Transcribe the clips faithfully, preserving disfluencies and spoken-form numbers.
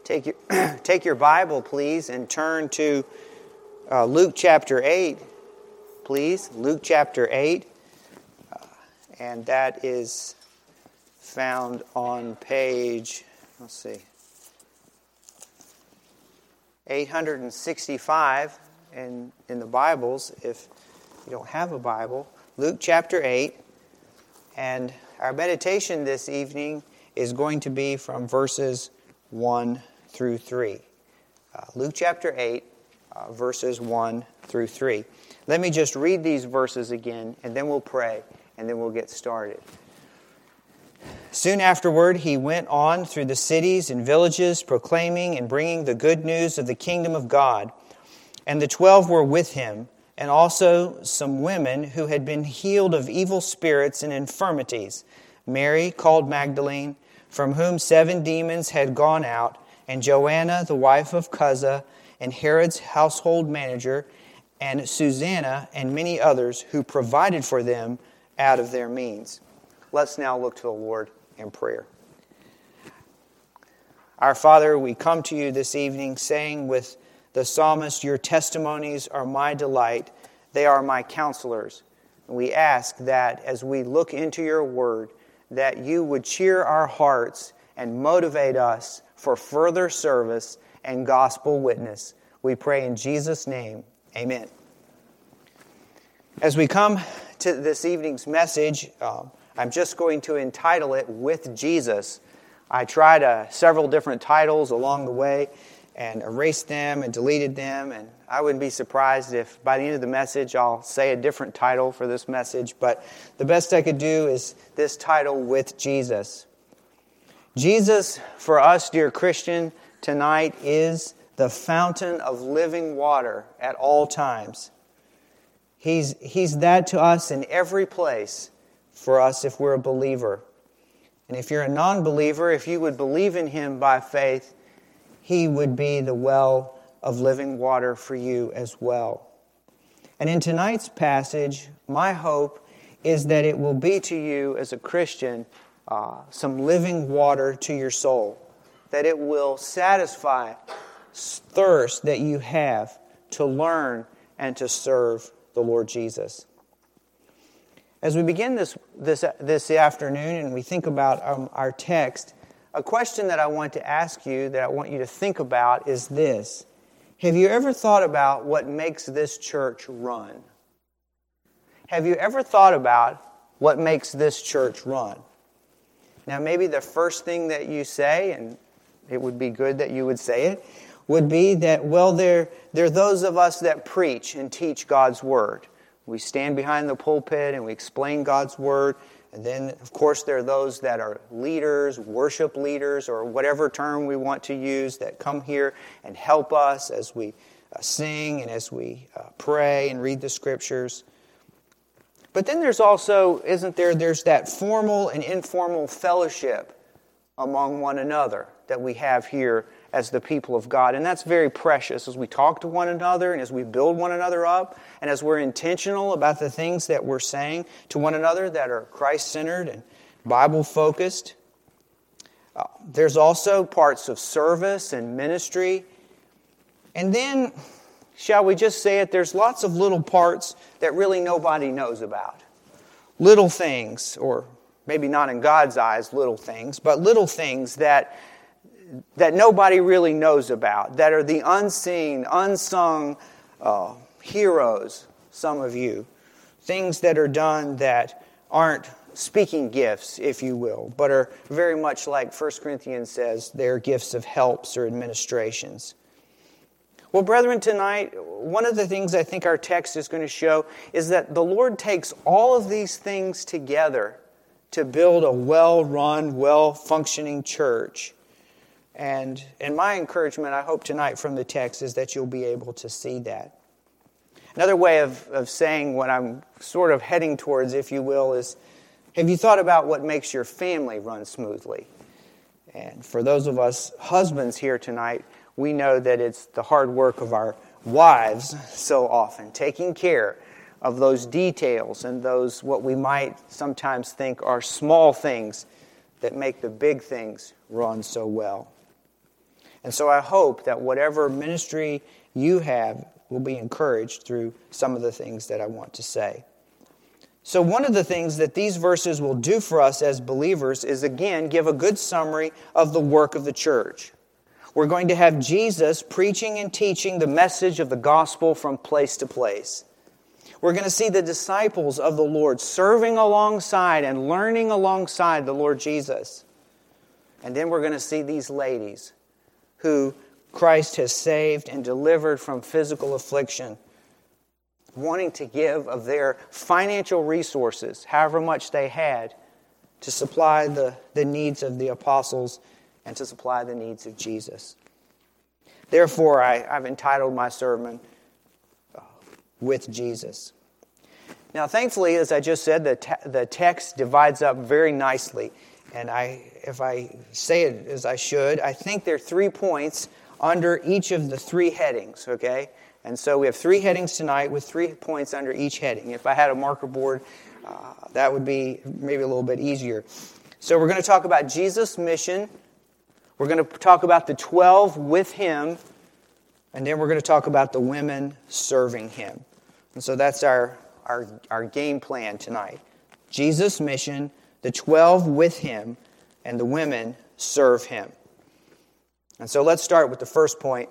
Take your, take your Bible, please, and turn to uh, Luke chapter eight, please. Luke chapter eight. Uh, and that is found on page, let's see, eight hundred sixty-five in, in the Bibles, if you don't have a Bible. Luke chapter eight. And our meditation this evening is going to be from verses one through three. Uh, Luke chapter eight, uh, verses one through three. Let me just read these verses again, and then we'll pray, and then we'll get started. Soon afterward, he went on through the cities and villages, proclaiming and bringing the good news of the kingdom of God. And the twelve were with him, and also some women who had been healed of evil spirits and infirmities. Mary, called Magdalene, from whom seven demons had gone out, and Joanna, the wife of Chuza, and Herod's household manager, and Susanna, and many others who provided for them out of their means. Let's now look to the Lord in prayer. Our Father, we come to you this evening saying with the psalmist, your testimonies are my delight. They are my counselors. And we ask that as we look into your word, that you would cheer our hearts and motivate us for further service and gospel witness. We pray in Jesus' name, amen. As we come to this evening's message, um, I'm just going to entitle it, With Jesus. I tried uh, several different titles along the way and erased them and deleted them, and I wouldn't be surprised if by the end of the message I'll say a different title for this message, but the best I could do is this title, With Jesus. Jesus, for us, dear Christian, tonight is the fountain of living water at all times. He's, he's that to us in every place for us if we're a believer. And if you're a non-believer, if you would believe in Him by faith, He would be the well of living water for you as well. And in tonight's passage, my hope is that it will be to you as a Christian uh, some living water to your soul, that it will satisfy thirst that you have to learn and to serve the Lord Jesus. As we begin this this this afternoon and we think about um, our text, a question that I want to ask you, that I want you to think about, is this. Have you ever thought about what makes this church run? Have you ever thought about what makes this church run? Now, maybe the first thing that you say, and it would be good that you would say it, would be that, well, there, there are those of us that preach and teach God's Word. We stand behind the pulpit and we explain God's Word. And then, of course, there are those that are leaders, worship leaders, or whatever term we want to use, that come here and help us as we uh, sing and as we uh, pray and read the Scriptures. But then there's also, isn't there, there's that formal and informal fellowship among one another that we have here as the people of God. And that's very precious as we talk to one another and as we build one another up and as we're intentional about the things that we're saying to one another that are Christ-centered and Bible-focused. Uh, there's also parts of service and ministry. And then, shall we just say it, there's lots of little parts that really nobody knows about. Little things, or maybe not in God's eyes little things, but little things that that nobody really knows about, that are the unseen, unsung uh, heroes, some of you. Things that are done that aren't speaking gifts, if you will, but are very much like First Corinthians says, they're gifts of helps or administrations. Well, brethren, tonight, one of the things I think our text is going to show is that the Lord takes all of these things together to build a well-run, well-functioning church. And, and my encouragement, I hope tonight from the text, is that you'll be able to see that. Another way of, of saying what I'm sort of heading towards, if you will, is, have you thought about what makes your family run smoothly? And for those of us husbands here tonight, we know that it's the hard work of our wives so often, taking care of those details and those what we might sometimes think are small things that make the big things run so well. And so I hope that whatever ministry you have will be encouraged through some of the things that I want to say. So one of the things that these verses will do for us as believers is, again, give a good summary of the work of the church. We're going to have Jesus preaching and teaching the message of the gospel from place to place. We're going to see the disciples of the Lord serving alongside and learning alongside the Lord Jesus. And then we're going to see these ladies who Christ has saved and delivered from physical affliction, wanting to give of their financial resources, however much they had, to supply the, the needs of the apostles and to supply the needs of Jesus. Therefore, I, I've entitled my sermon, uh, With Jesus. Now, thankfully, as I just said, the, te- the text divides up very nicely. And I, if I say it as I should, I think there are three points under each of the three headings, okay? And so we have three headings tonight with three points under each heading. If I had a marker board, uh, that would be maybe a little bit easier. So we're going to talk about Jesus' mission. We're going to talk about the twelve with Him. And then we're going to talk about the women serving Him. And so that's our, our, our game plan tonight. Jesus' mission, the twelve with Him, and the women serve Him. And so let's start with the first point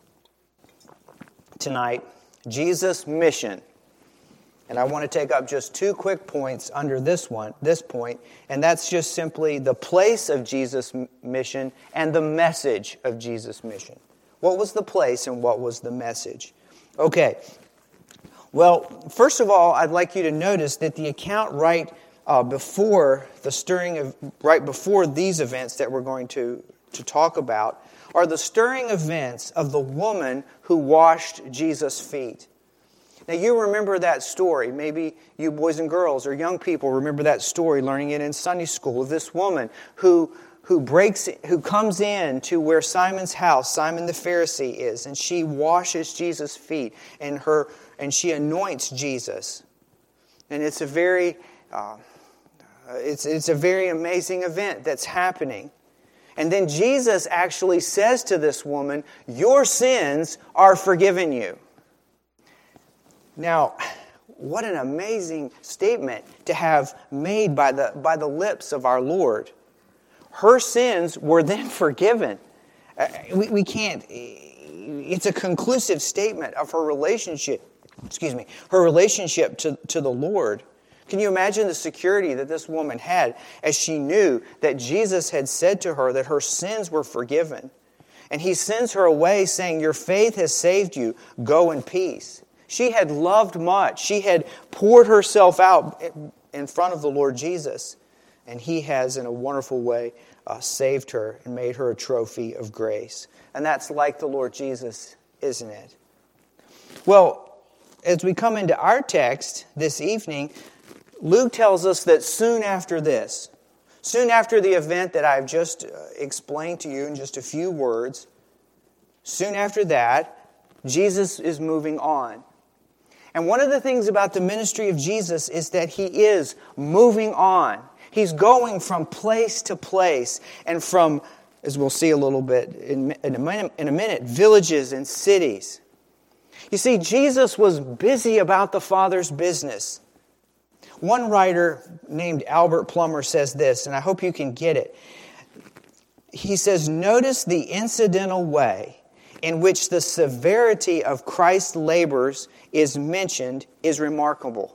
tonight, Jesus' mission. And I want to take up just two quick points under this one, this point, and that's just simply the place of Jesus' mission and the message of Jesus' mission. What was the place and what was the message? Okay. Well, first of all, I'd like you to notice that the account right uh, before the stirring of, right before these events that we're going to, to talk about are the stirring events of the woman who washed Jesus' feet. Now, you remember that story. Maybe you boys and girls or young people remember that story, learning it in Sunday school, of this woman who who breaks, who comes in to where Simon's house, Simon the Pharisee is, and she washes Jesus' feet, and her and she anoints Jesus. And it's a very, uh, it's it's a very amazing event that's happening. And then Jesus actually says to this woman, "Your sins are forgiven you." Now, what an amazing statement to have made by the, by the lips of our Lord. Her sins were then forgiven. Uh, we, we can't, it's a conclusive statement of her relationship, excuse me, her relationship to, to the Lord. Can you imagine the security that this woman had as she knew that Jesus had said to her that her sins were forgiven? And He sends her away saying, "Your faith has saved you. Go in peace." She had loved much. She had poured herself out in front of the Lord Jesus. And He has, in a wonderful way, uh, saved her and made her a trophy of grace. And that's like the Lord Jesus, isn't it? Well, as we come into our text this evening, Luke tells us that soon after this, soon after the event that I've just explained to you in just a few words, soon after that, Jesus is moving on. And one of the things about the ministry of Jesus is that He is moving on. He's going from place to place and from, as we'll see a little bit in, in, a, minute, in a minute, villages and cities. You see, Jesus was busy about the Father's business. One writer named Albert Plummer says this, and I hope you can get it. He says, "Notice the incidental way in which the severity of Christ's labors is mentioned is remarkable."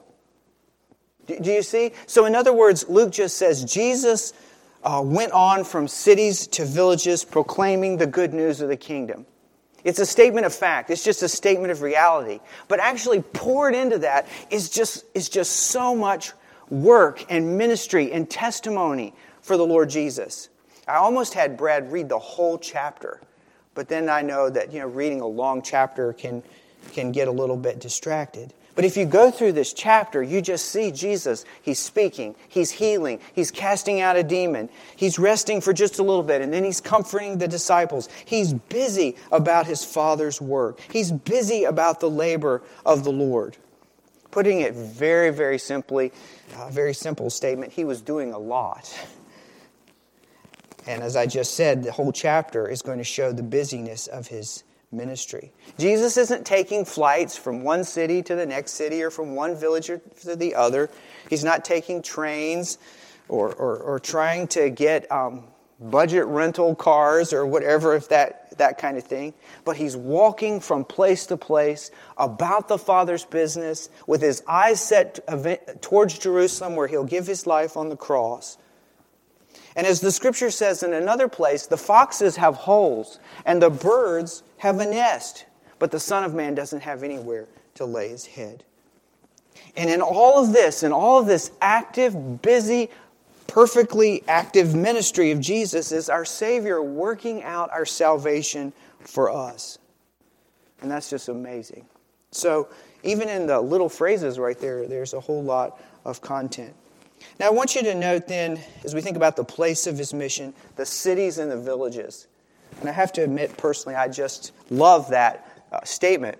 Do you see? So in other words, Luke just says Jesus uh, went on from cities to villages proclaiming the good news of the kingdom. It's a statement of fact. It's just a statement of reality. But actually poured into that is just, is just so much work and ministry and testimony for the Lord Jesus. I almost had Brad read the whole chapter. But then I know that, you know, reading a long chapter can, can get a little bit distracted. But if you go through this chapter, you just see Jesus. He's speaking. He's healing. He's casting out a demon. He's resting for just a little bit. And then He's comforting the disciples. He's busy about His Father's work. He's busy about the labor of the Lord. Putting it very, very simply, a very simple statement, He was doing a lot. And as I just said, the whole chapter is going to show the busyness of his ministry. Jesus isn't taking flights from one city to the next city or from one village to the other. He's not taking trains or, or, or trying to get um, budget rental cars or whatever, if that, that kind of thing. But he's walking from place to place about the Father's business with his eyes set towards Jerusalem where he'll give his life on the cross. And as the scripture says in another place, the foxes have holes and the birds have a nest, but the Son of Man doesn't have anywhere to lay his head. And in all of this, in all of this active, busy, perfectly active ministry of Jesus is our Savior working out our salvation for us. And that's just amazing. So even in the little phrases right there, there's a whole lot of content. Now I want you to note then, as we think about the place of his mission, the cities and the villages. And I have to admit personally, I just love that uh, statement.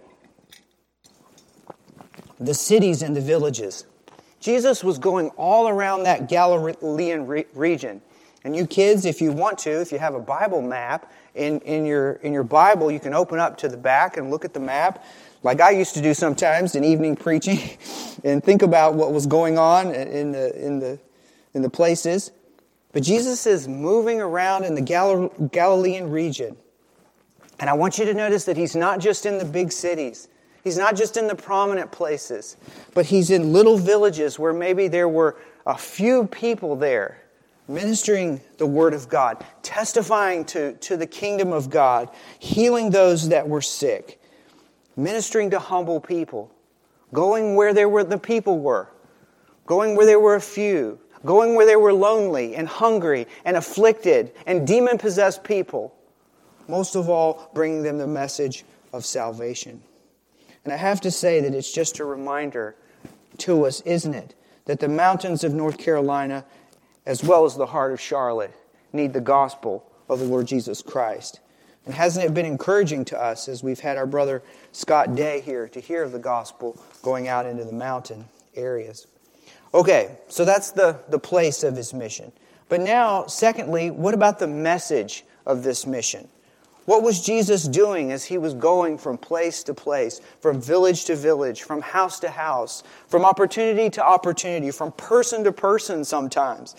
The cities and the villages. Jesus was going all around that Galilean re- region. And you kids, if you want to, if you have a Bible map in, in your in your Bible, you can open up to the back and look at the map, like I used to do sometimes in evening preaching, and think about what was going on in the in the in the places. But Jesus is moving around in the Gal- Galilean region. And I want you to notice that he's not just in the big cities. He's not just in the prominent places. But he's in little villages where maybe there were a few people there ministering the Word of God, testifying to, to the kingdom of God, healing those that were sick, ministering to humble people, going where there were the people were, going where there were a few, going where they were lonely and hungry and afflicted and demon-possessed people. Most of all, bringing them the message of salvation. And I have to say that it's just a reminder to us, isn't it, that the mountains of North Carolina, as well as the heart of Charlotte, need the gospel of the Lord Jesus Christ. And hasn't it been encouraging to us as we've had our brother Scott Day here to hear of the gospel going out into the mountain areas? Okay, so that's the, the place of his mission. But now, secondly, what about the message of this mission? What was Jesus doing as he was going from place to place, from village to village, from house to house, from opportunity to opportunity, from person to person sometimes?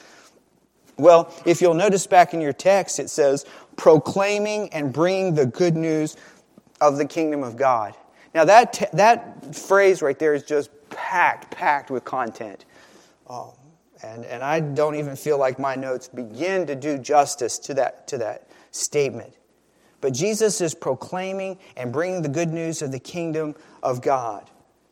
Well, if you'll notice back in your text, it says, proclaiming and bringing the good news of the kingdom of God. Now that t- that phrase right there is just packed, packed with content. Um, and, and I don't even feel like my notes begin to do justice to that to that statement. But Jesus is proclaiming and bringing the good news of the kingdom of God.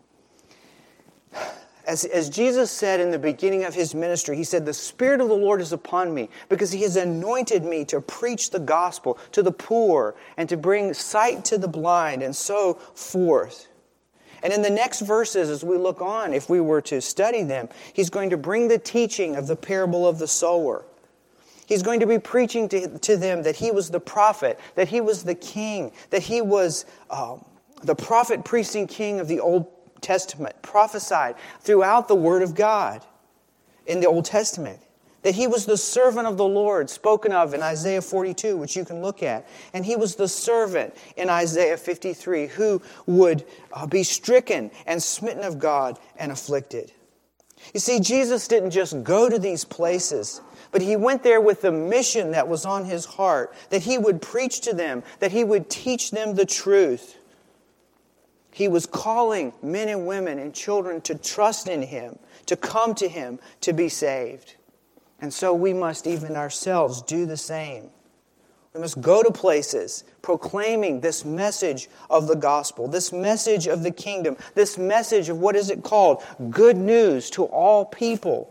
As, as Jesus said in the beginning of his ministry, he said, the Spirit of the Lord is upon me because he has anointed me to preach the gospel to the poor and to bring sight to the blind and so forth. And in the next verses, as we look on, if we were to study them, he's going to bring the teaching of the parable of the sower. He's going to be preaching to, to them that he was the prophet, that he was the king, that he was um, the prophet, priest, and king of the Old Testament, prophesied throughout the Word of God in the Old Testament. That he was the servant of the Lord, spoken of in Isaiah forty-two, which you can look at. And he was the servant in Isaiah fifty-three, who would uh, be stricken and smitten of God and afflicted. You see, Jesus didn't just go to these places, but he went there with the mission that was on his heart, that he would preach to them, that he would teach them the truth. He was calling men and women and children to trust in him, to come to him, to be saved. And so we must even ourselves do the same. We must go to places proclaiming this message of the gospel, this message of the kingdom, this message of what is it called? Good news to all people.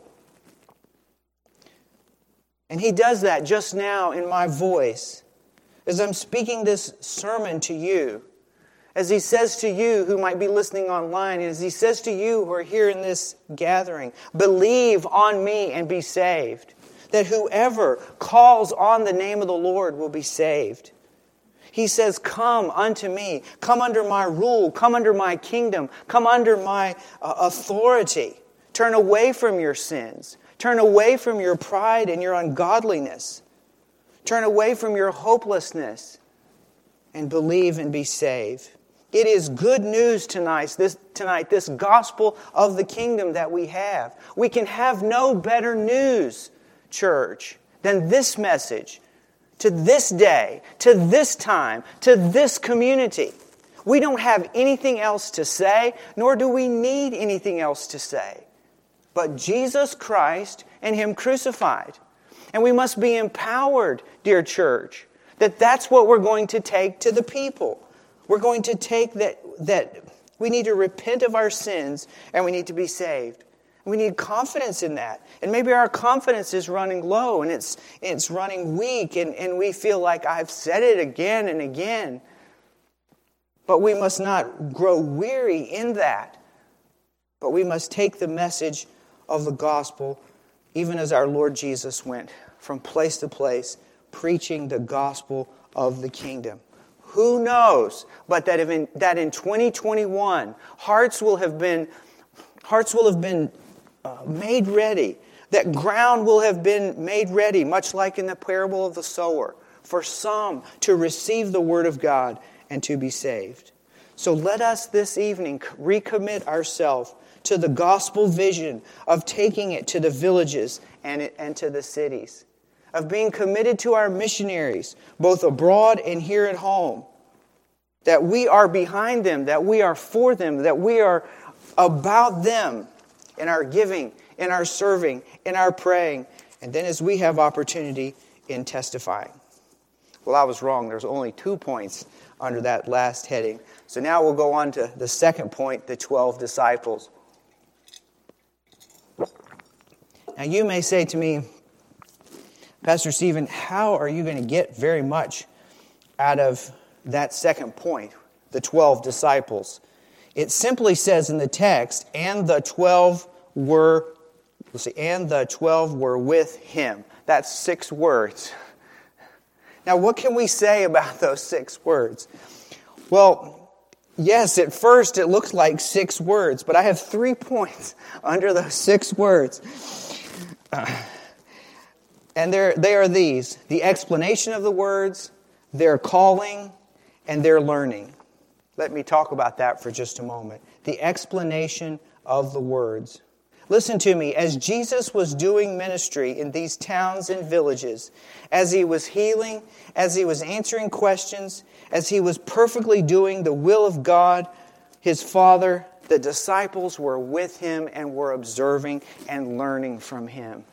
And he does that just now in my voice as I'm speaking this sermon to you. As he says to you who might be listening online, and as he says to you who are here in this gathering, believe on me and be saved. That whoever calls on the name of the Lord will be saved. He says, come unto me, come under my rule, come under my kingdom, come under my uh, authority. Turn away from your sins. Turn away from your pride and your ungodliness. Turn away from your hopelessness and believe and be saved. It is good news tonight, this, tonight, this gospel of the kingdom that we have. We can have no better news, church, than this message to this day, to this time, to this community. We don't have anything else to say, nor do we need anything else to say, but Jesus Christ and Him crucified. And we must be empowered, dear church, that that's what we're going to take to the people. We're going to take that, that we need to repent of our sins and we need to be saved. We need confidence in that. And maybe our confidence is running low and it's it's running weak and, and we feel like I've said it again and again. But we must not grow weary in that. But we must take the message of the gospel, even as our Lord Jesus went from place to place, preaching the gospel of the kingdom. Who knows but that, if in, that in twenty twenty-one, hearts will have been, hearts will have been uh, made ready. That ground will have been made ready, much like in the parable of the sower, for some to receive the word of God and to be saved. So let us this evening recommit ourselves to the gospel vision of taking it to the villages and, it, and to the cities, of being committed to our missionaries, both abroad and here at home, that we are behind them, that we are for them, that we are about them in our giving, in our serving, in our praying, and then as we have opportunity in testifying. Well, I was wrong. There's only two points under that last heading. So now we'll go on to the second point, the twelve disciples. Now you may say to me, Pastor Stephen, how are you going to get very much out of that second point, the twelve disciples? It simply says in the text, and the twelve were, let's see, and the twelve were with him. That's six words. Now, what can we say about those six words? Well, yes, at first it looks like six words, but I have three points under those six words. Uh, and they're, they are these: the explanation of the words, their calling, and their learning. Let me talk about that for just a moment. The explanation of the words. Listen to me. As Jesus was doing ministry in these towns and villages, as He was healing, as He was answering questions, as He was perfectly doing the will of God, His Father, the disciples were with Him and were observing and learning from Him.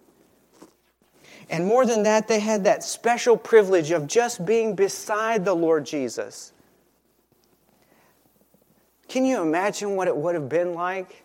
And more than that, they had that special privilege of just being beside the Lord Jesus. Can you imagine what it would have been like?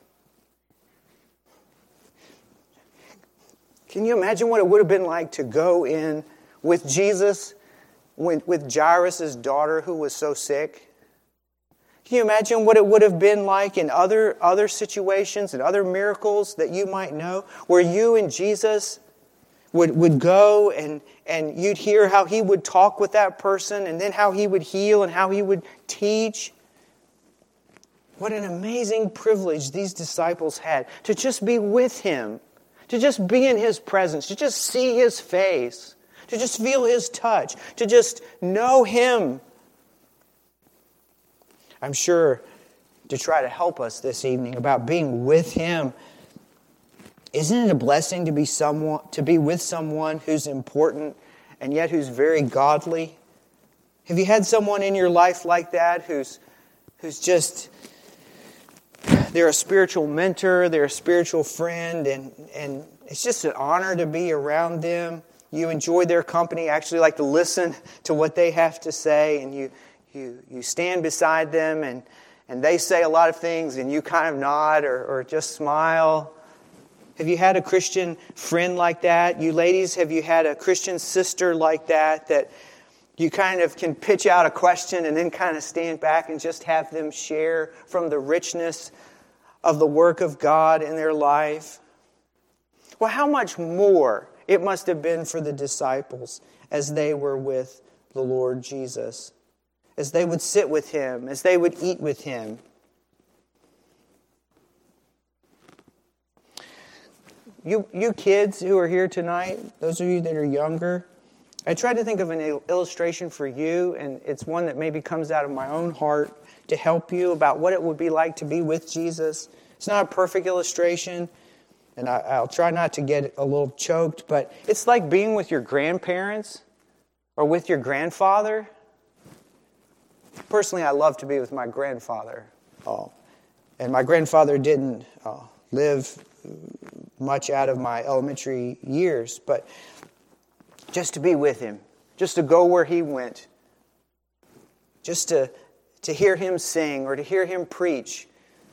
Can you imagine what it would have been like to go in with Jesus, with, with Jairus' daughter who was so sick? Can you imagine what it would have been like in other, other situations and other miracles that you might know, where you and Jesus would, would go and, and you'd hear how He would talk with that person and then how He would heal and how He would teach? What an amazing privilege these disciples had to just be with Him, to just be in His presence, to just see His face, to just feel His touch, to just know Him. I'm sure to try to help us this evening about being with Him. Isn't it a blessing to be someone, to be with someone who's important and yet who's very godly? Have you had someone in your life like that who's who's just, they're a spiritual mentor, they're a spiritual friend, and, and it's just an honor to be around them. You enjoy their company, actually like to listen to what they have to say, and you you you stand beside them, and, and they say a lot of things, and you kind of nod or, or just smile. Have you had a Christian friend like that? You ladies, have you had a Christian sister like that, that you kind of can pitch out a question and then kind of stand back and just have them share from the richness of the work of God in their life? Well, how much more it must have been for the disciples as they were with the Lord Jesus, as they would sit with Him, as they would eat with Him. You, you kids who are here tonight, those of you that are younger, I tried to think of an illustration for you, and it's one that maybe comes out of my own heart to help you about what it would be like to be with Jesus. It's not a perfect illustration, and I, I'll try not to get a little choked, but it's like being with your grandparents or with your grandfather. Personally, I love to be with my grandfather. Oh, and my grandfather didn't uh, live much out of my elementary years, but just to be with him, just to go where he went, just to, to hear him sing or to hear him preach.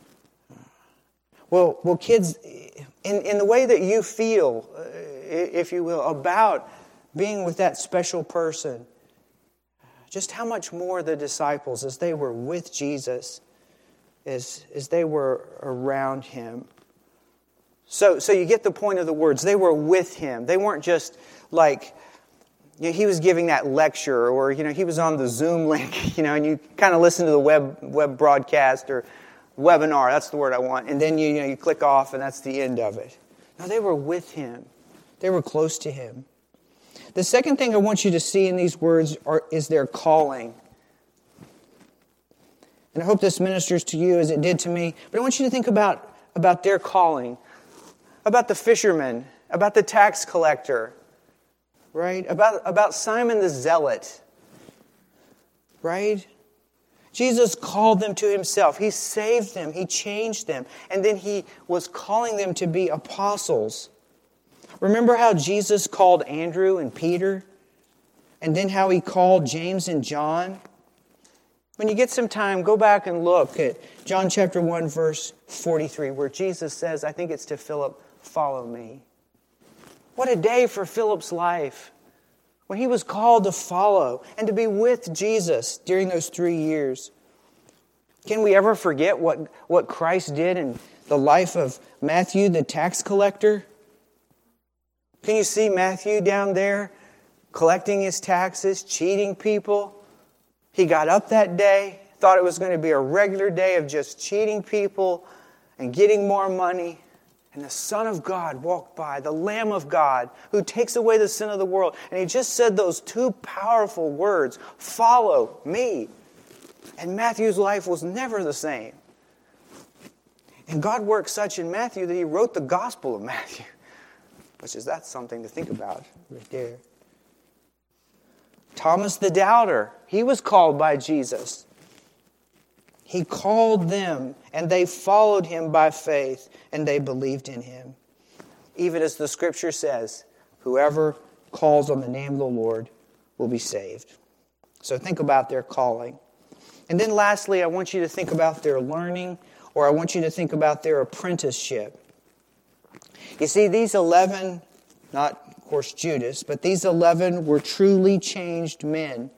Well, well, kids, in, in the way that you feel, uh, if you will, about being with that special person, just how much more the disciples, as they were with Jesus, as, as they were around him. So, so you get the point of the words. They were with him. They weren't just like, you know, he was giving that lecture, or you know, he was on the Zoom link, you know, and you kind of listen to the web web broadcast or webinar. That's the word I want. And then you, you know, you click off, and that's the end of it. No, they were with him. They were close to him. The second thing I want you to see in these words are, is their calling. And I hope this ministers to you as it did to me. But I want you to think about, about their calling. About the fisherman. About the tax collector. Right? About, about Simon the Zealot. Right? Jesus called them to himself. He saved them. He changed them. And then he was calling them to be apostles. Remember how Jesus called Andrew and Peter? And then how he called James and John? When you get some time, go back and look at John chapter one, verse forty-three, where Jesus says, I think it's to Philip, follow me. What a day for Philip's life, when he was called to follow and to be with Jesus during those three years. Can we ever forget what, what Christ did in the life of Matthew, the tax collector? Can you see Matthew down there collecting his taxes, cheating people? He got up that day, thought it was going to be a regular day of just cheating people and getting more money. And the Son of God walked by, the Lamb of God, who takes away the sin of the world. And he just said those two powerful words, follow me. And Matthew's life was never the same. And God worked such in Matthew that he wrote the Gospel of Matthew. Which is, that's something to think about right there. Thomas the Doubter, he was called by Jesus. He called them, and they followed him by faith, and they believed in him. Even as the Scripture says, whoever calls on the name of the Lord will be saved. So think about their calling. And then lastly, I want you to think about their learning, or I want you to think about their apprenticeship. You see, these eleven, not of course Judas, but these eleven were truly changed men.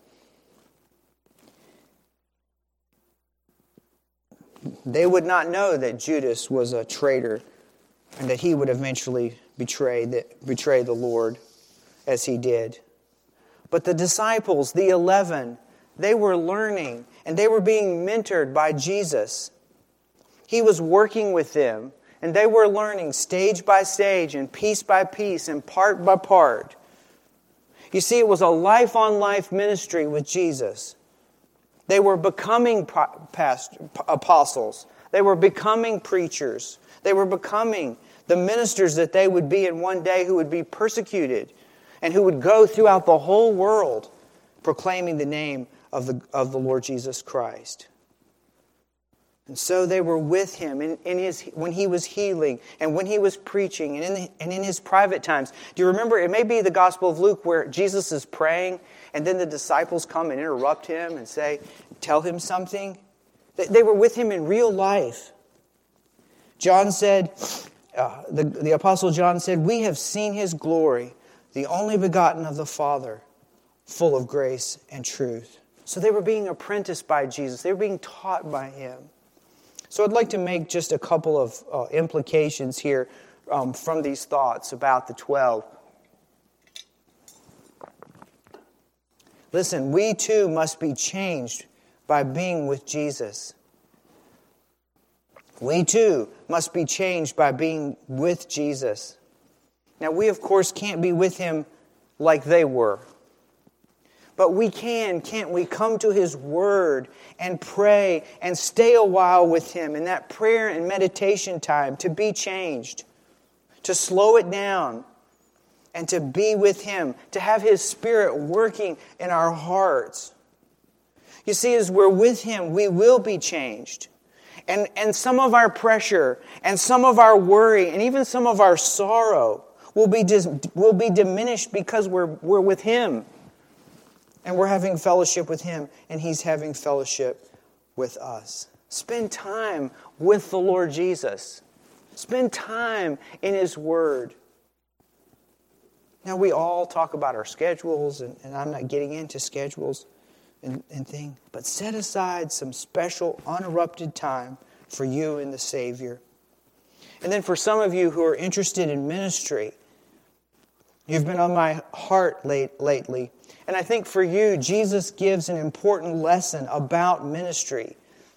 They would not know that Judas was a traitor and that he would eventually betray the, betray the Lord as he did. But the disciples, the eleven, they were learning and they were being mentored by Jesus. He was working with them. And they were learning stage by stage and piece by piece and part by part. You see, it was a life-on-life ministry with Jesus. They were becoming past apostles. They were becoming preachers. They were becoming the ministers that they would be in one day, who would be persecuted and who would go throughout the whole world proclaiming the name of the, of the Lord Jesus Christ. And so they were with him in, in his, when he was healing and when he was preaching and in, the, and in his private times. Do you remember, it may be the Gospel of Luke where Jesus is praying and then the disciples come and interrupt him and say, tell him something. They, they were with him in real life. John said, uh, the, the Apostle John said, we have seen his glory, the only begotten of the Father, full of grace and truth. So they were being apprenticed by Jesus. They were being taught by him. So I'd like to make just a couple of uh, implications here um, from these thoughts about the twelve. Listen, we too must be changed by being with Jesus. We too must be changed by being with Jesus. Now we of course can't be with him like they were. But we can, can't we, come to His Word and pray and stay a while with Him in that prayer and meditation time to be changed, to slow it down, and to be with Him, to have His Spirit working in our hearts. You see, as we're with Him, we will be changed. And, and some of our pressure, and some of our worry, and even some of our sorrow will be, dis, will be diminished because we're, we're with Him. And we're having fellowship with Him, and He's having fellowship with us. Spend time with the Lord Jesus. Spend time in His Word. Now, we all talk about our schedules, and, and I'm not getting into schedules and, and things, but set aside some special, uninterrupted time for you and the Savior. And then for some of you who are interested in ministry, you've been on my heart late, lately. And I think for you, Jesus gives an important lesson about ministry.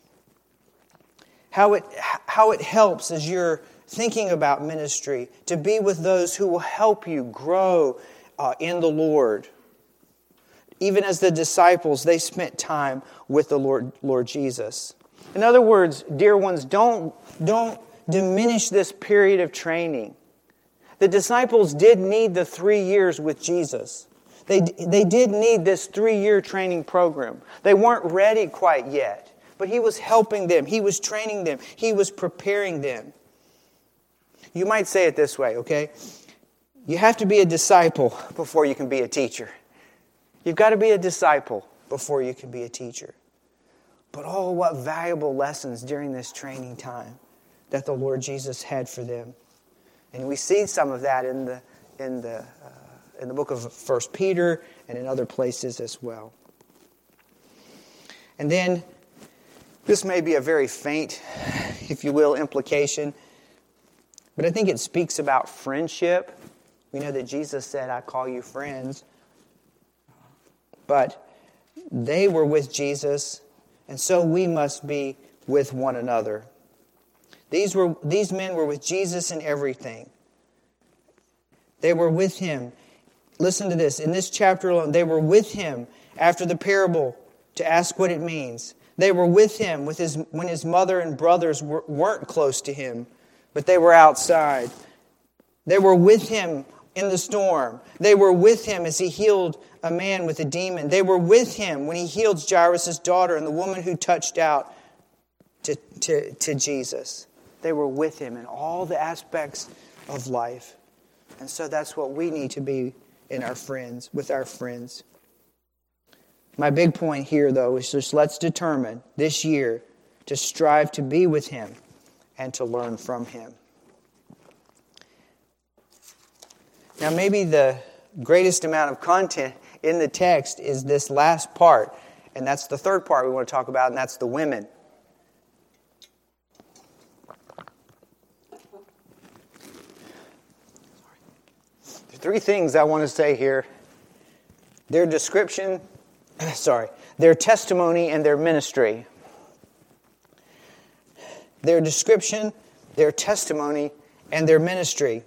How it, how it helps as you're thinking about ministry to be with those who will help you grow uh, in the Lord. Even as the disciples, they spent time with the Lord, Lord Jesus. In other words, dear ones, don't, don't diminish this period of training. The disciples did need the three years with Jesus. They, they did need this three-year training program. They weren't ready quite yet, but He was helping them. He was training them. He was preparing them. You might say it this way, okay? You have to be a disciple before you can be a teacher. You've got to be a disciple before you can be a teacher. But oh, what valuable lessons during this training time that the Lord Jesus had for them. And we see some of that in the in the uh, in the book of First Peter and in other places as well. And then, this may be a very faint, if you will, implication, but I think it speaks about friendship. We know that Jesus said, I call you friends. But they were with Jesus, and so we must be with one another. These were these men were with Jesus in everything. They were with Him. Listen to this. In this chapter alone, they were with Him after the parable to ask what it means. They were with Him with his, when His mother and brothers were, weren't close to Him, but they were outside. They were with Him in the storm. They were with Him as He healed a man with a demon. They were with Him when He healed Jairus' daughter and the woman who touched out to, to, to Jesus. They were with Him in all the aspects of life. And so that's what we need to be in our friends, with our friends. My big point here, though, is just let's determine this year to strive to be with Him and to learn from Him. Now, maybe the greatest amount of content in the text is this last part, and that's the third part we want to talk about, and that's the women. Three things I want to say here. Their description, sorry, their testimony and their ministry. Their description, their testimony, and their ministry.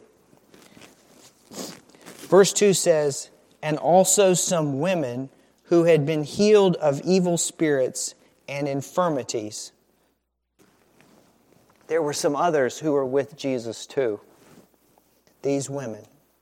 Verse two says, and also some women who had been healed of evil spirits and infirmities. There were some others who were with Jesus too. These women.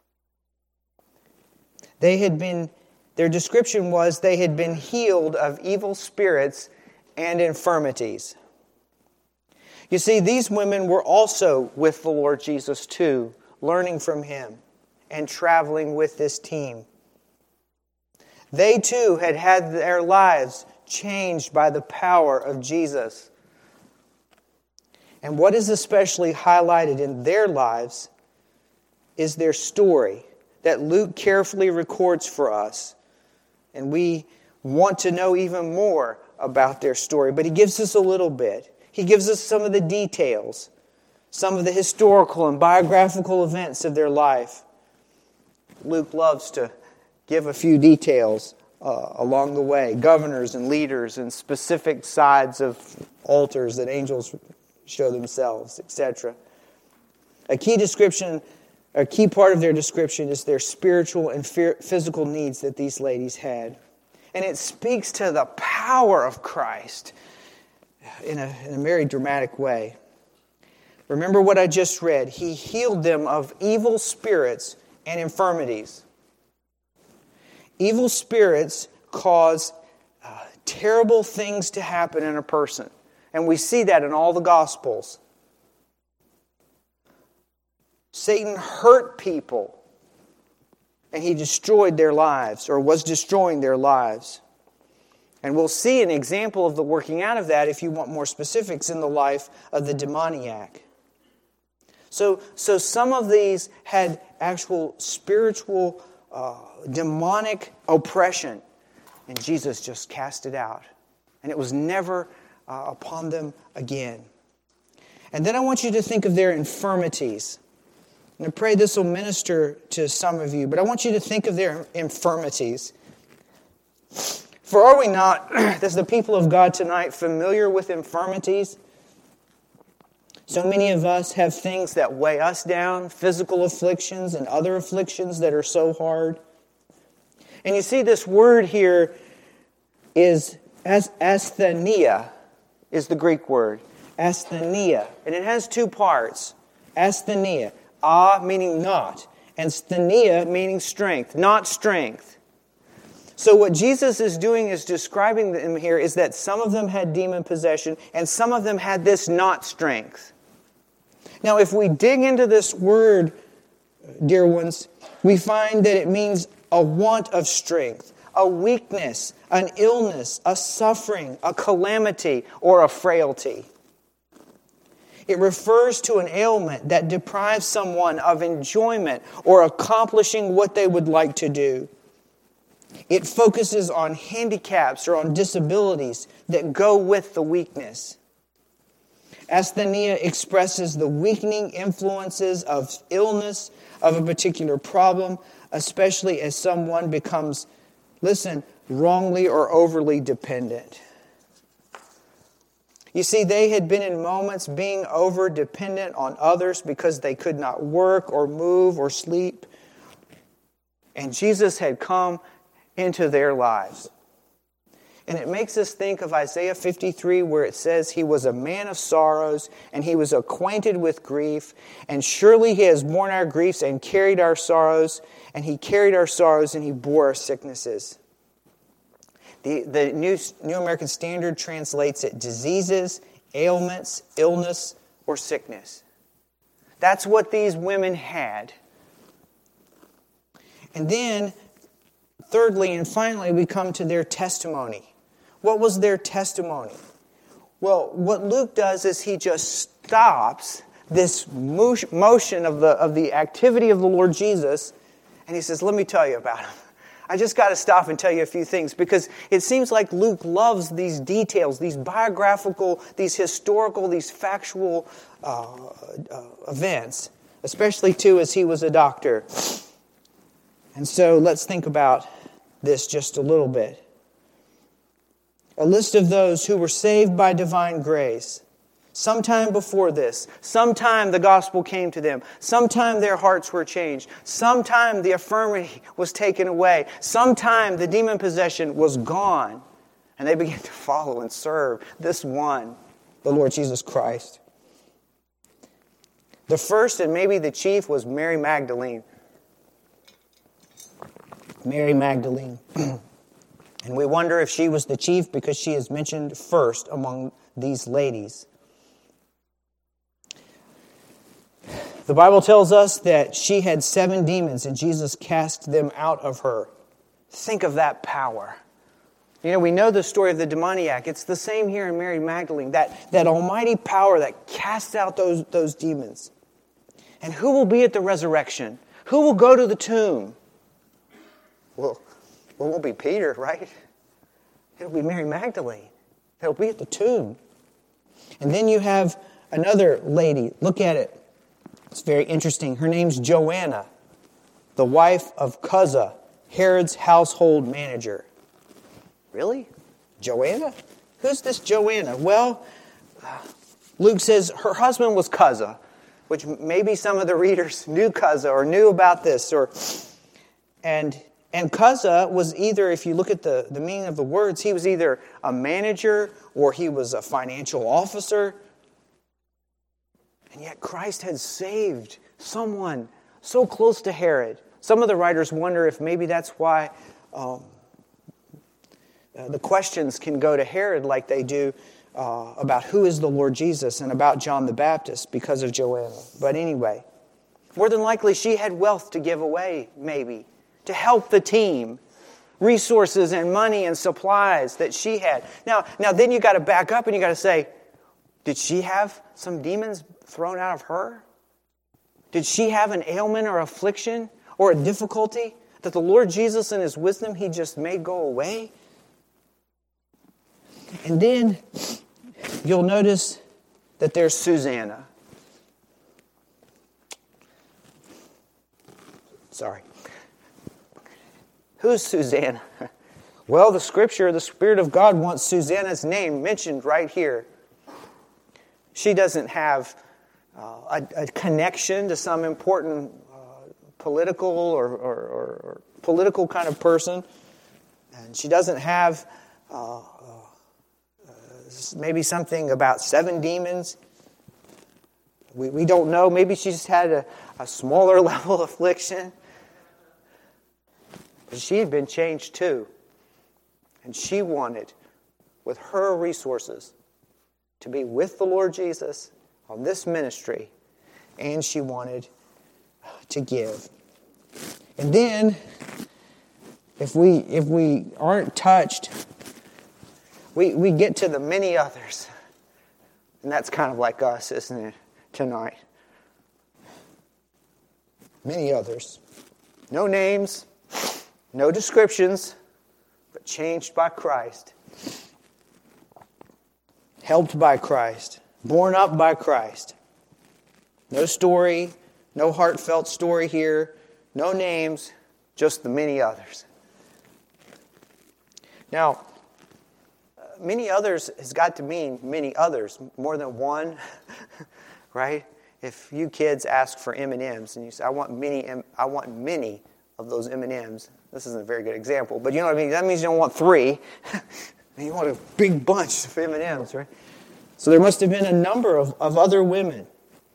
They had been, their description was they had been healed of evil spirits and infirmities. You see, these women were also with the Lord Jesus too, learning from Him and traveling with this team. They too had had their lives changed by the power of Jesus. And what is especially highlighted in their lives is their story that Luke carefully records for us. And we want to know even more about their story, but he gives us a little bit. He gives us some of the details, some of the historical and biographical events of their life. Luke loves to give a few details uh, along the way, governors and leaders and specific sides of altars that angels show themselves, et cetera. A key description A key part of their description is their spiritual and physical needs that these ladies had. And it speaks to the power of Christ in a, in a very dramatic way. Remember what I just read. He healed them of evil spirits and infirmities. Evil spirits cause uh, terrible things to happen in a person. And we see that in all the Gospels. Satan hurt people, and he destroyed their lives, or was destroying their lives. And we'll see an example of the working out of that, if you want more specifics, in the life of the demoniac. So, so some of these had actual spiritual, uh, demonic oppression, and Jesus just cast it out. And it was never uh, upon them again. And then I want you to think of their infirmities. And I pray this will minister to some of you, but I want you to think of their infirmities. For are we not, as the people of God tonight, familiar with infirmities? So many of us have things that weigh us down, physical afflictions and other afflictions that are so hard. And you see, this word here is asthenia, is the Greek word. Asthenia. And it has two parts. Asthenia. Ah, meaning not. And sthenia, meaning strength. Not strength. So what Jesus is doing is describing them here is that some of them had demon possession and some of them had this not strength. Now, if we dig into this word, dear ones, we find that it means a want of strength, a weakness, an illness, a suffering, a calamity, or a frailty. It refers to an ailment that deprives someone of enjoyment or accomplishing what they would like to do. It focuses on handicaps or on disabilities that go with the weakness. Asthenia expresses the weakening influences of illness, of a particular problem, especially as someone becomes, listen, wrongly or overly dependent. You see, they had been in moments being over-dependent on others because they could not work or move or sleep. And Jesus had come into their lives. And it makes us think of Isaiah fifty-three, where it says, He was a man of sorrows, and He was acquainted with grief, and surely He has borne our griefs and carried our sorrows, and He carried our sorrows and He bore our sicknesses. The, the New, New American Standard translates it diseases, ailments, illness, or sickness. That's what these women had. And then, thirdly and finally, we come to their testimony. What was their testimony? Well, what Luke does is he just stops this motion of the, of the activity of the Lord Jesus, and he says, let me tell you about him. I just got to stop and tell you a few things, because it seems like Luke loves these details, these biographical, these historical, these factual uh, uh, events, especially, too, as he was a doctor. And so let's think about this just a little bit. A list of those who were saved by divine grace. Sometime before this, sometime the gospel came to them, sometime their hearts were changed, sometime the infirmity was taken away, sometime the demon possession was gone, and they began to follow and serve this one, the Lord Jesus Christ. The first and maybe the chief was Mary Magdalene. Mary Magdalene. And we wonder if she was the chief because she is mentioned first among these ladies. The Bible tells us that she had seven demons and Jesus cast them out of her. Think of that power. You know, we know the story of the demoniac. It's the same here in Mary Magdalene. That, that almighty power that casts out those, those demons. And who will be at the resurrection? Who will go to the tomb? Well, it won't be Peter, right? It'll be Mary Magdalene. It'll be at the tomb. And then you have another lady. Look at it. It's very interesting. Her name's Joanna, the wife of Chuza, Herod's household manager. Really? Joanna? Who's this Joanna? Well, Luke says her husband was Chuza, which maybe some of the readers knew Chuza or knew about this. Or, and And Cuza was either, if you look at the, the meaning of the words, he was either a manager or he was a financial officer. And yet Christ had saved someone so close to Herod. Some of the writers wonder if maybe that's why um, uh, the questions can go to Herod like they do uh, about who is the Lord Jesus and about John the Baptist because of Joanna. But anyway, more than likely she had wealth to give away, maybe, to help the team. Resources and money and supplies that she had. Now, now then you got to back up and you got to say, did she have some demons thrown out of her? Did she have an ailment or affliction or a difficulty that the Lord Jesus in His wisdom He just made go away? And then you'll notice that there's Susanna. Sorry. Who's Susanna? Well, the Scripture, the Spirit of God wants Susanna's name mentioned right here. She doesn't have uh, a, a connection to some important uh, political or, or, or, or political kind of person. And she doesn't have uh, uh, maybe something about seven demons. We, we don't know. Maybe she just had a, a smaller level affliction. But she had been changed too. And she wanted, with her resources, to be with the Lord Jesus on this ministry. And she wanted to give. And then, if we if we aren't touched, we, we get to the many others. And that's kind of like us, isn't it, tonight? Many others. No names, no descriptions, but changed by Christ. Helped by Christ. Born up by Christ. No story, no heartfelt story here. No names, just the many others. Now, many others has got to mean many others, more than one, right? If you kids ask for M and M's and you say, I want many, I want many of those M and M's. This isn't a very good example, but you know what I mean? That means you don't want three. You want a big bunch of M and M's, right? So there must have been a number of, of other women.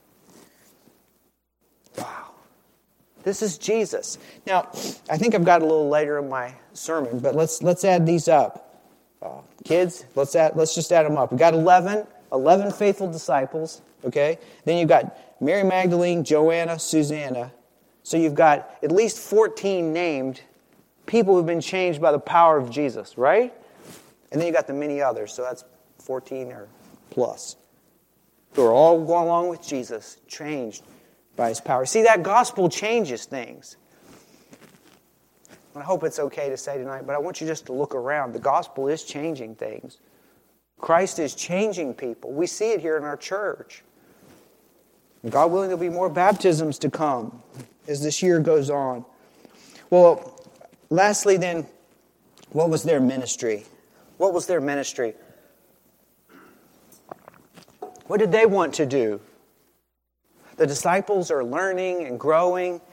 Wow. This is Jesus. Now, I think I've got a little later in my sermon, but let's let's add these up. Uh, kids, let's add let's just add them up. We've got eleven, eleven faithful disciples, okay? Then you've got Mary Magdalene, Joanna, Susanna. So you've got at least fourteen named people who've been changed by the power of Jesus, right? And then you got the many others, so that's fourteen or plus, who are all going along with Jesus, changed by His power. See, that gospel changes things. I hope it's okay to say tonight, but I want you just to look around. The gospel is changing things. Christ is changing people. We see it here in our church. And God willing, there'll be more baptisms to come as this year goes on. Well, lastly then, what was their ministry? What was their ministry? What did they want to do? The disciples are learning and growing.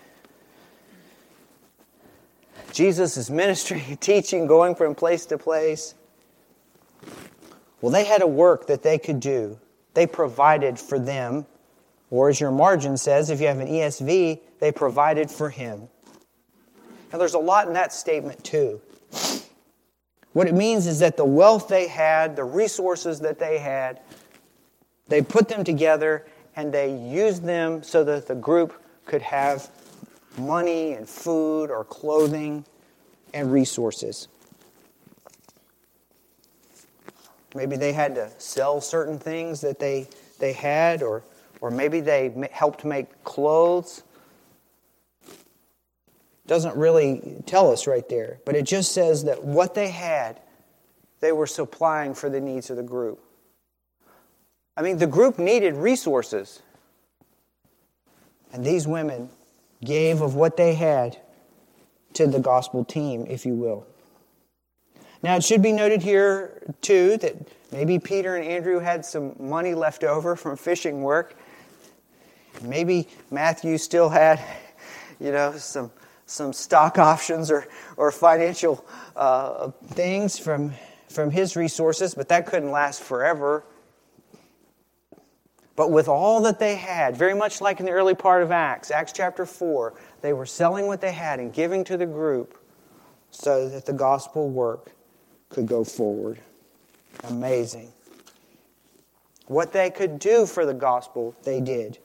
Jesus is ministry, teaching, going from place to place. Well, they had a work that they could do. They provided for them. Or as your margin says, if you have an E S V, they provided for Him. Now there's a lot in that statement too. What it means is that the wealth they had, the resources that they had, they put them together and they used them so that the group could have money and food or clothing and resources. Maybe they had to sell certain things that they, they had, or, or maybe they helped make clothes. Doesn't really tell us right there, but it just says that what they had, they were supplying for the needs of the group. I mean, the group needed resources. And these women gave of what they had to the gospel team, if you will. Now, it should be noted here, too, that maybe Peter and Andrew had some money left over from fishing work. Maybe Matthew still had, you know, some some stock options or, or financial uh, things from, from his resources, but that couldn't last forever. But with all that they had, very much like in the early part of Acts, Acts chapter four, they were selling what they had and giving to the group so that the gospel work could go forward. Amazing. What they could do for the gospel, they did.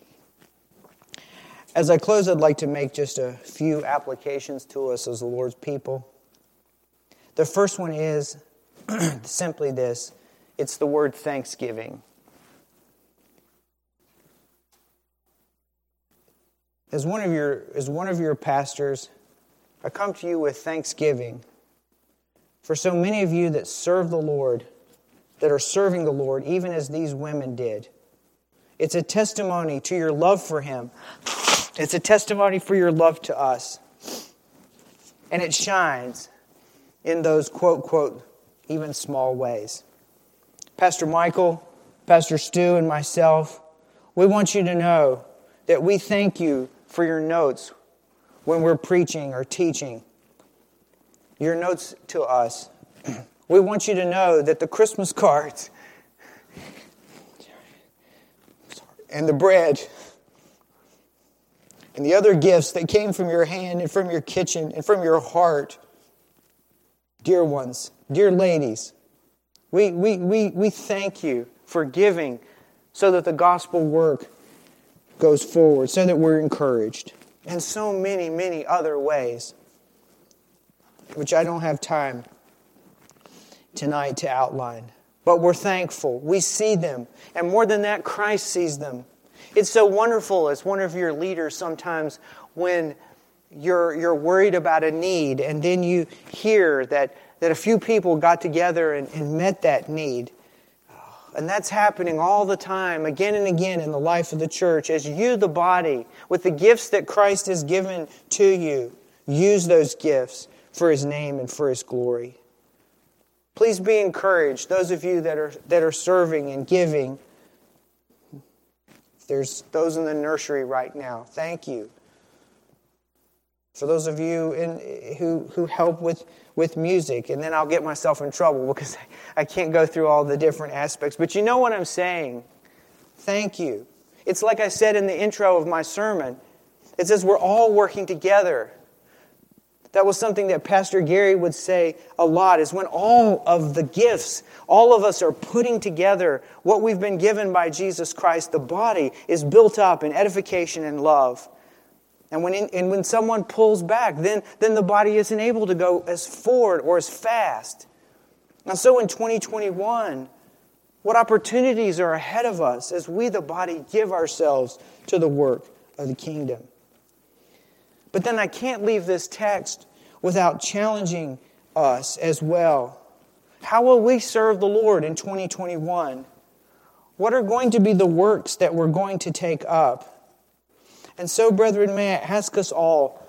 As I close, I'd like to make just a few applications to us as the Lord's people. The first one is simply this. It's the word thanksgiving. As one of your, as one of your pastors, I come to you with thanksgiving for so many of you that serve the Lord, that are serving the Lord, even as these women did. It's a testimony to your love for Him. It's a testimony for your love to us. And it shines in those, quote, quote, even small ways. Pastor Michael, Pastor Stu, and myself, we want you to know that we thank you for your notes when we're preaching or teaching. Your notes to us. We want you to know that the Christmas cards and the bread and the other gifts that came from your hand and from your kitchen and from your heart, dear ones, dear ladies, we, we, we, we thank you for giving so that the gospel work goes forward, so that we're encouraged. And so many, many other ways, which I don't have time tonight to outline. But we're thankful. We see them. And more than that, Christ sees them. It's so wonderful as one of your leaders sometimes when you're you're worried about a need and then you hear that, that a few people got together and, and met that need. And that's happening all the time, again and again in the life of the church. As you, the body, with the gifts that Christ has given to you, use those gifts for His name and for His glory. Please be encouraged, those of you that are that are serving and giving. There's those in the nursery right now. Thank you. For those of you in, who, who help with, with music, and then I'll get myself in trouble because I, I can't go through all the different aspects. But you know what I'm saying. Thank you. It's like I said in the intro of my sermon. It says we're all working together. That was something that Pastor Gary would say a lot, is when all of the gifts, all of us are putting together what we've been given by Jesus Christ, the body is built up in edification and love. And when in, and when someone pulls back, then, then the body isn't able to go as forward or as fast. And so in twenty twenty-one, what opportunities are ahead of us as we, the body, give ourselves to the work of the kingdom? But then I can't leave this text without challenging us as well. How will we serve the Lord in twenty twenty-one? What are going to be the works that we're going to take up? And so, brethren, may I ask us all,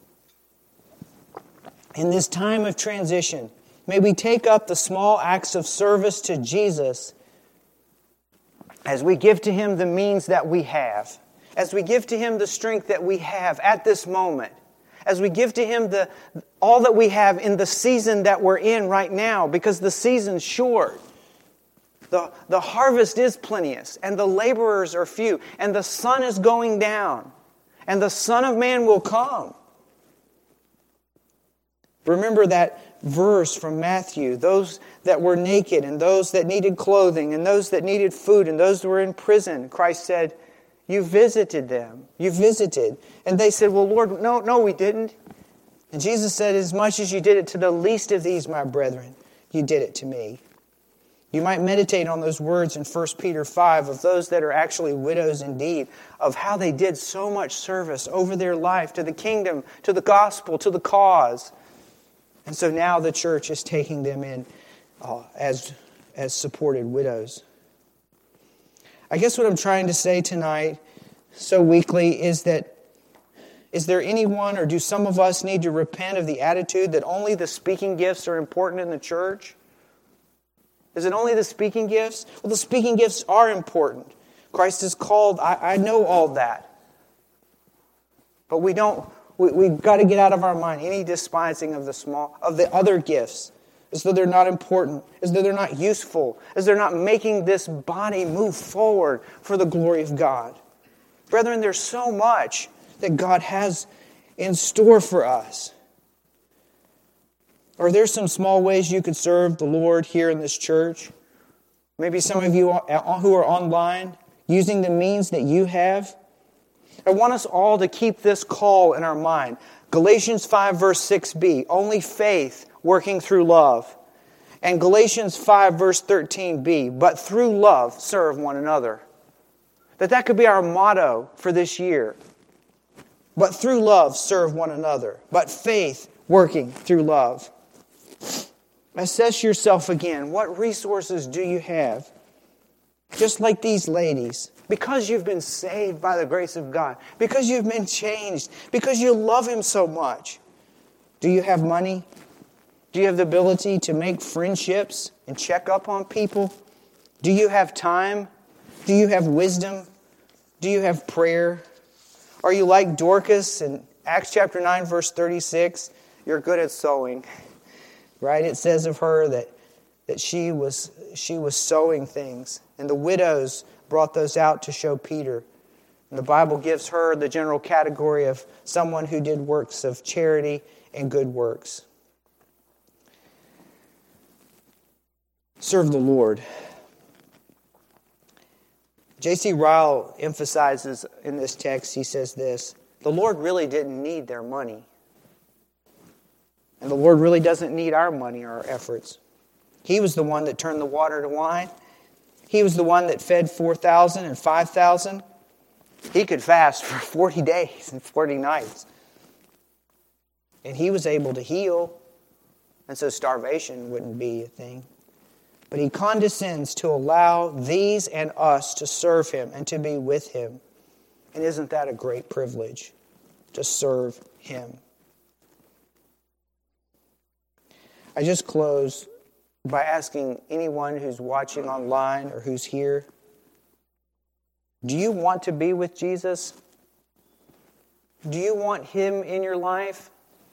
in this time of transition, may we take up the small acts of service to Jesus as we give to Him the means that we have, as we give to Him the strength that we have at this moment, as we give to Him the all that we have in the season that we're in right now, because the season's short. The, the harvest is plenteous, and the laborers are few, and the sun is going down, and the Son of Man will come. Remember that verse from Matthew, those that were naked, and those that needed clothing, and those that needed food, and those that were in prison. Christ said, you visited them. You visited. And they said, well, Lord, no, no, we didn't. And Jesus said, as much as you did it to the least of these, my brethren, you did it to me. You might meditate on those words in First Peter five of those that are actually widows indeed, of how they did so much service over their life to the kingdom, to the gospel, to the cause. And so now the church is taking them in uh, as, as supported widows. I guess what I'm trying to say tonight so weakly is that, is there anyone, or do some of us need to repent of the attitude that only the speaking gifts are important in the church? Is it only the speaking gifts? Well, the speaking gifts are important. Christ is called, I, I know all that. But we don't, We, we've got to get out of our mind any despising of the small, of the other gifts, as though they're not important, as though they're not useful, as they're not making this body move forward for the glory of God. Brethren, there's so much that God has in store for us. Are there some small ways you could serve the Lord here in this church? Maybe some of you who are online, using the means that you have. I want us all to keep this call in our mind. Galatians five verse six b, only faith working through love. And Galatians five verse thirteen b, but through love serve one another. That that could be our motto for this year. But through love serve one another. But faith working through love. Assess yourself again. What resources do you have? Just like these ladies. Because you've been saved by the grace of God. Because you've been changed. Because you love Him so much. Do you have money? Do you have the ability to make friendships and check up on people? Do you have time? Do you have wisdom? Do you have prayer? Are you like Dorcas in Acts chapter nine verse thirty-six? You're good at sewing. Right? It says of her that, that she was she was sewing things. And the widows brought those out to show Peter. And the Bible gives her the general category of someone who did works of charity and good works. Serve the Lord. J C Ryle emphasizes in this text, he says this, the Lord really didn't need their money. And the Lord really doesn't need our money or our efforts. He was the one that turned the water to wine. He was the one that fed four thousand and five thousand. He could fast for forty days and forty nights. And He was able to heal. And so starvation wouldn't be a thing. But He condescends to allow these and us to serve Him and to be with Him. And isn't that a great privilege to serve Him? I just close by asking anyone who's watching online or who's here, do you want to be with Jesus? Do you want Him in your life?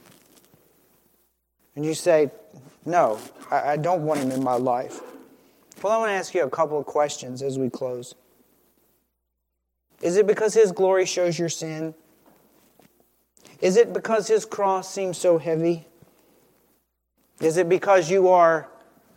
And you say, no, I, I don't want Him in my life. Well, I want to ask you a couple of questions as we close. Is it because His glory shows your sin? Is it because His cross seems so heavy? Is it because you are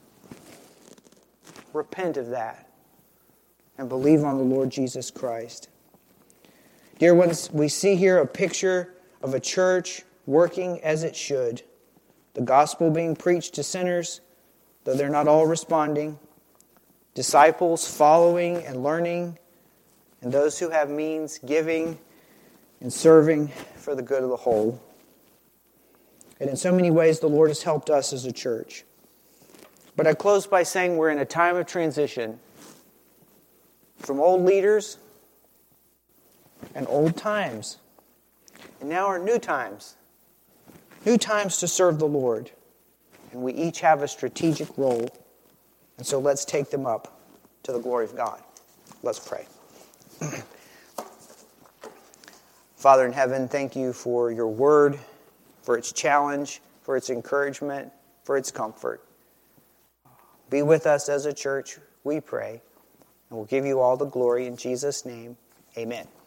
repent of that and believe on the Lord Jesus Christ? Dear ones, we see here a picture of a church working as it should. The gospel being preached to sinners, though they're not all responding. Disciples following and learning, and those who have means giving and serving for the good of the whole. And in so many ways, the Lord has helped us as a church. But I close by saying we're in a time of transition from old leaders and old times. And now are new times. New times to serve the Lord. And we each have a strategic role. And so let's take them up to the glory of God. Let's pray. Father in heaven, thank you for your word, for its challenge, for its encouragement, for its comfort. Be with us as a church, we pray, and we'll give you all the glory in Jesus' name. Amen.